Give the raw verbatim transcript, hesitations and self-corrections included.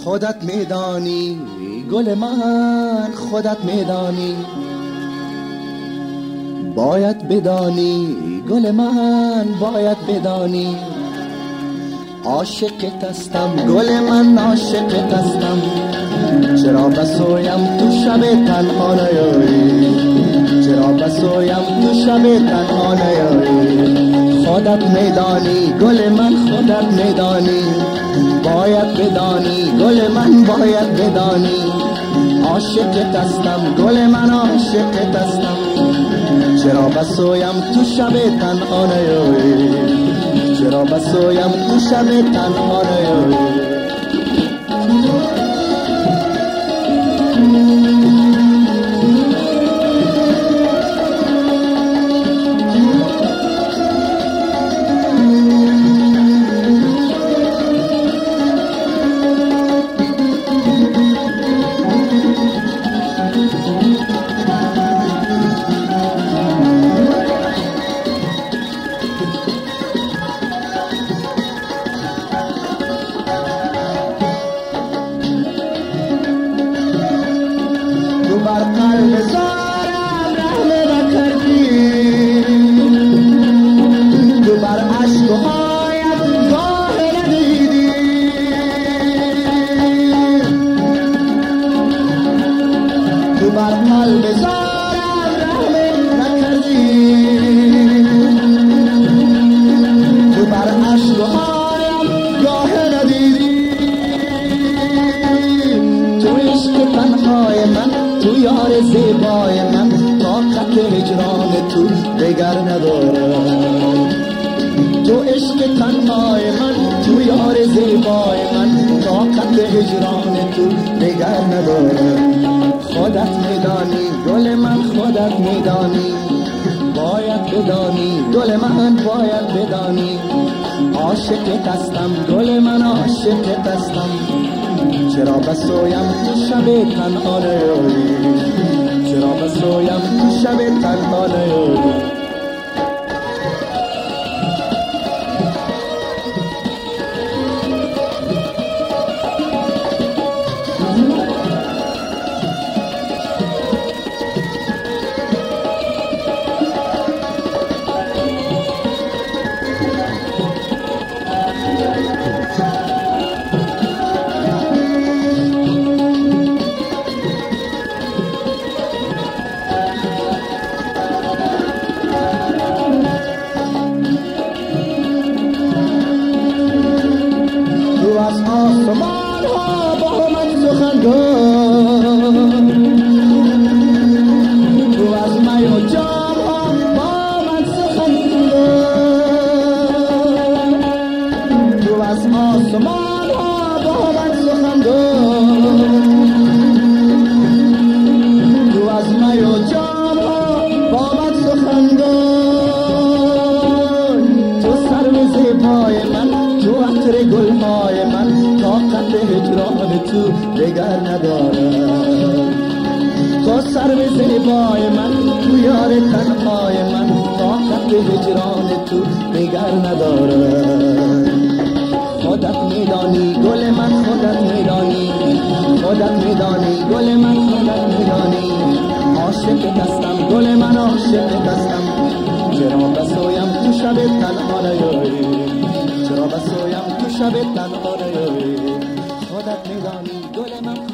خودت میدانی گل من، خودت میدانی، باید بدانی گل من، باید بدانی، عاشقت هستم گل من، عاشقت هستم، چرا بسویم تو شب تنها نیایی، چرا بسویم تو شب تنها نیایی، خودت میدانی گل من، خودت میدانی، باید بدانی گل من، باید بدانی، عاشقت هستم گل من، عاشقت هستم، چرا بسویم تو شب تنها نیایی، چرا بسویم تو شب تنها نیایی. بر قلب زارم رحم نکردی، تو بر عشق و هایت ظاهر ندیدی، تو بر قلب زارم رحم نکردی، تو بر عشق و هایم ظاهر ندیدی، تو عشق تنهای من، تو یار زیبای من، طاقت هجران تو دگر ندارم، تو عشق تنهای من، تو یار زیبای من، طاقت هجران تو دگر ندارم، خودت میدانی گل من، خودت میدانی، باید بدانی گل من، باید بدانی، عاشقت هستم گل من، عاشقت هستم، چرا بسویم تو شب تنها نیایی، چرا بسویم تو شب تنها نیایی. از آسمان ها با من سخن گفت، تو از می و جام ها با من سخن گفت، تو از آسمان ها با من سخن گفت، تو از می و جام ها با من سخن گفت، تو سرو زیبای من، تو عطر گلهای من، طاقت هجران تو دگر ندارم، تو سرو زیبای من، تو یار تنهای من، طاقت هجران تو دگر ندارم، خودت میدانی گل من، خودت میدانی، خودت میدانی گل من، خودت میدانی، عاشقت هستم گل من، عاشقت هستم، چرا بسویم تو شب تنها نیایی، چرا بسویم تو شب تنها نیایی، خودت میدانی گل من.